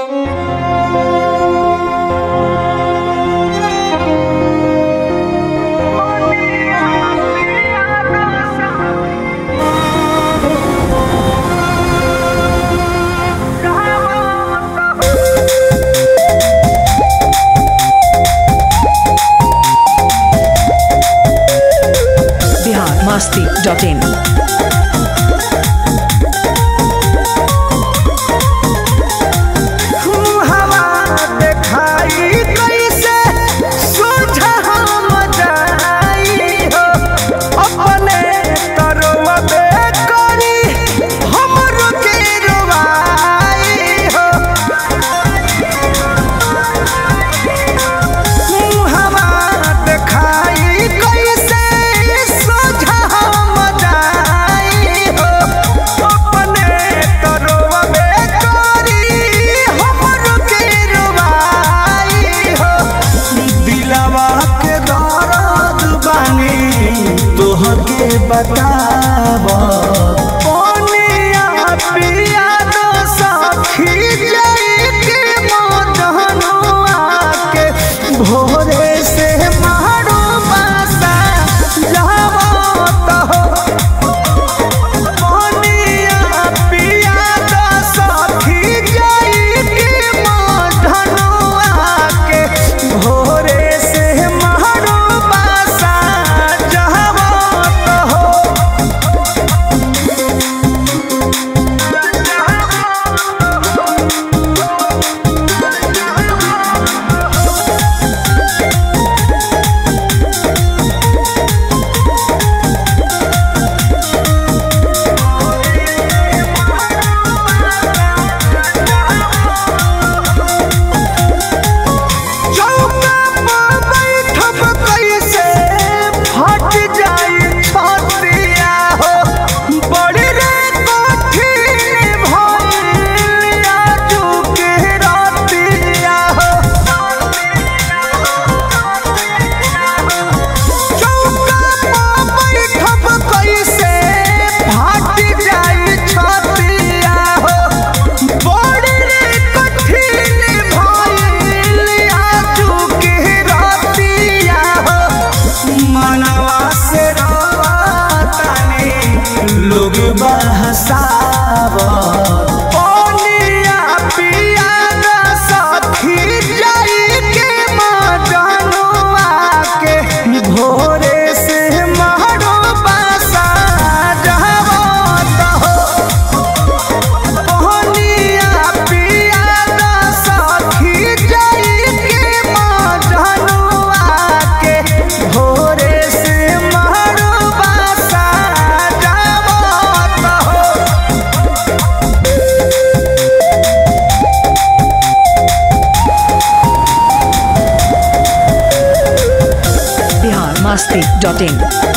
masti.in बताब पिया दो सखी जाके मोदनुआ के भोरे से मारो बासा जावत हो पिया दो सखी जाके मोदनुआ के भोरे से मारो बासा जावत हो। बहसाव पिया द सखी जाके मोदनुआ के भोरे से मारो बासा जावत हो। पिया द सखी जाके मोदनुआ के भोरे से मारो बासा masti.in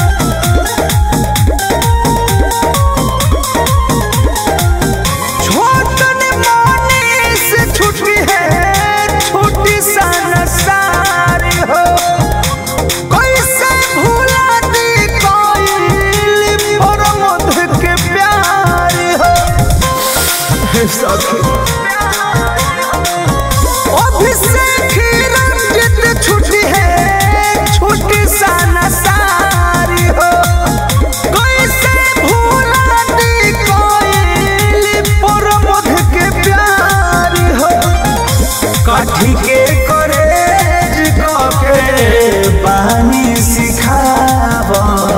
छुट्टी है छुट्टी संसारी हो कैसे भूला दी कोई परमध के प्यार हो सखी अभिषेक रंजित छुट्टी है छुट्टी संसारी हो कैसे भूला दी कोई परमध के प्यार हो काठी के करेज के पानी सिखाव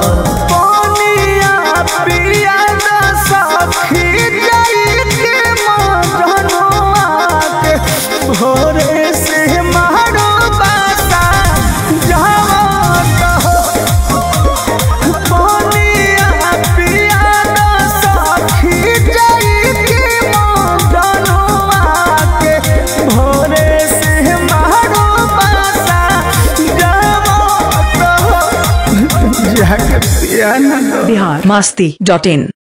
पिया द सखी जाके मोदनुआ के भोरे से मारो बासा जावत हो। पिया द सखी जाके मोदनुआ के भोरे से मारो बासा जावत हो। biharmasti.in